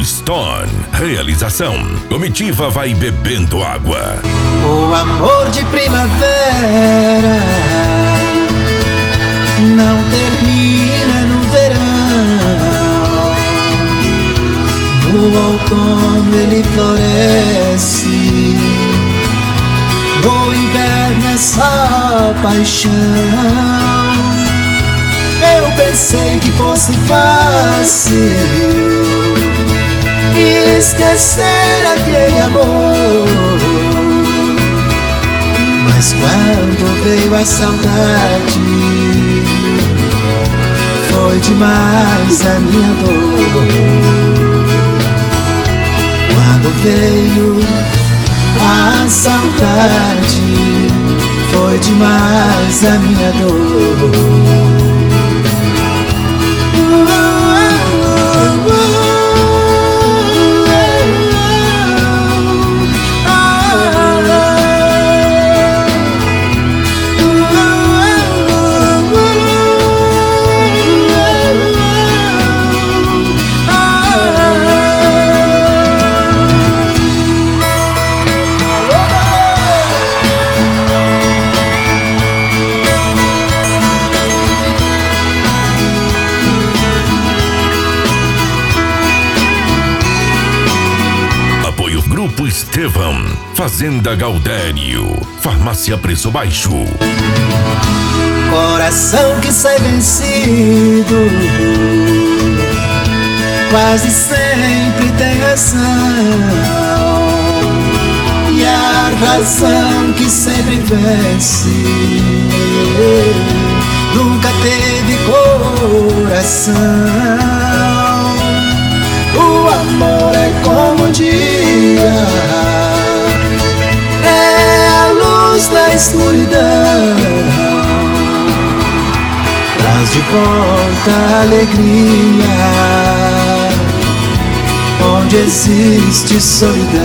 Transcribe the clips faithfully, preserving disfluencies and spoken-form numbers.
Stone. Realização: Comitiva vai bebendo água. O amor de primavera não termina no verão. No outono ele floresce, no inverno é só paixão. Eu pensei que fosse fácil esquecer aquele amor, mas quando veio a saudade, foi demais a minha dor. Quando veio a saudade, foi demais a minha dor. Estevão, Fazenda Gaudério, Farmácia Preço Baixo. Coração que sai vencido quase sempre tem razão, e a razão que sempre vence nunca teve coração. O amor é como um dia, é a luz da escuridão, traz de volta a alegria onde existe solidão.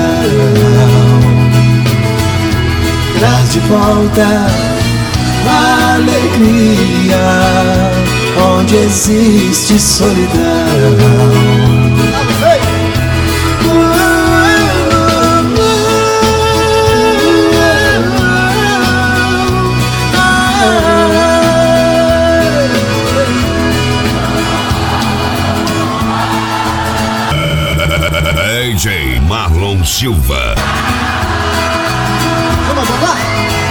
Traz de volta a alegria onde existe solidão. D J Marlon Silva. Vamos lá?